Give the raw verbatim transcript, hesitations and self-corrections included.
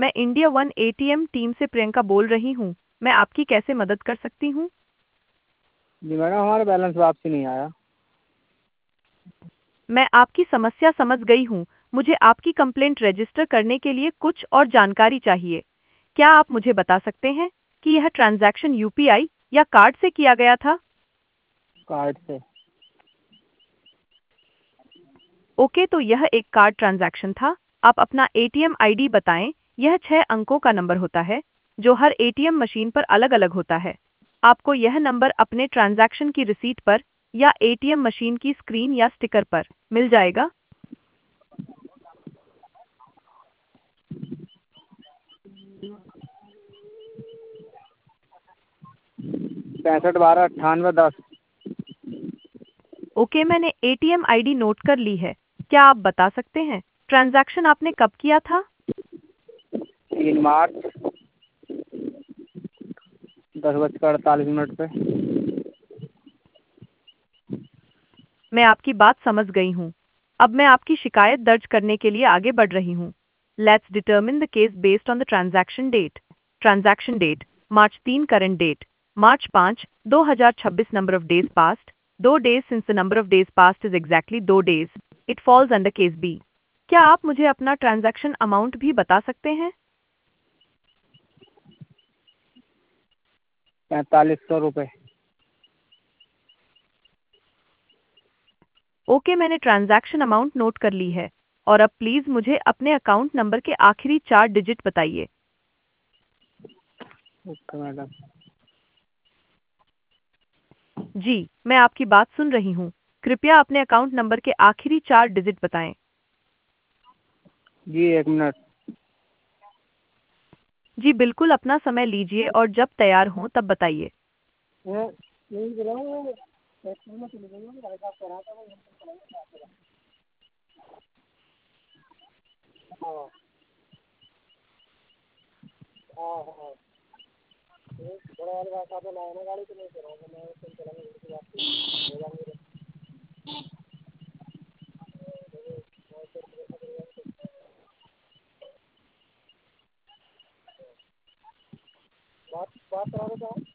मैं India one ATM team से प्रियंका बोल रही हूँ। मैं आपकी कैसे मदद कर सकती हूँ? जी मैडम, हमारा बैलेंस वापसी नहीं आया। मैं आपकी समस्या समझ गई हूँ। मुझे आपकी कंप्लेंट रजिस्टर करने के लिए कुछ और जानकारी चाहिए। क्या आप मुझे बता सकते हैं कि यह ट्रांजैक्शन यूपीआई या कार्ड से किया गया था? कार्ड से। ओके, तो यह एक कार्ड ट्रांजैक्शन था। आप अपना एटीएम आईडी बताएं। यह छह अंकों का नंबर होता है जो हर एटीएम मशीन पर अलग अलग होता है। आपको यह नंबर अपने ट्रांजैक्शन की रिसीट पर या एटीएम मशीन की स्क्रीन या स्टिकर पर मिल जाएगा। पैंसठ बारह अट्ठानवे दस। ओके, मैंने एटीएम आईडी नोट कर ली है। क्या आप बता सकते हैं ट्रांजैक्शन आपने कब किया था? तीन मार्च दस बजकर अड़तालीस मिनट पे। मैं आपकी बात समझ गई हूँ। अब मैं आपकी शिकायत दर्ज करने के लिए आगे बढ़ रही हूँ। Let's determine the case based on the transaction date. Transaction date March तीन, करंट डेट मार्च पाँच दो हजार छब्बीस, नंबर ऑफ डेज पास्ट दो days, since the number of days past is exactly दो days, it falls under case B. क्या आप मुझे अपना ट्रांजैक्शन अमाउंट भी बता सकते हैं? पैंतालीस सौ रुपये। ओके, मैंने ट्रांजैक्शन अमाउंट नोट कर ली है। और अब प्लीज मुझे अपने अकाउंट नंबर के आखिरी चार डिजिट बताइए। Okay madam. जी, मैं आपकी बात सुन रही हूँ। कृपया अपने अकाउंट नंबर के आखिरी चार डिजिट बताएं। जी एक मिनट। जी बिल्कुल, अपना समय लीजिए और जब तैयार हों तब बताइए। बात बात करा देता हूँ।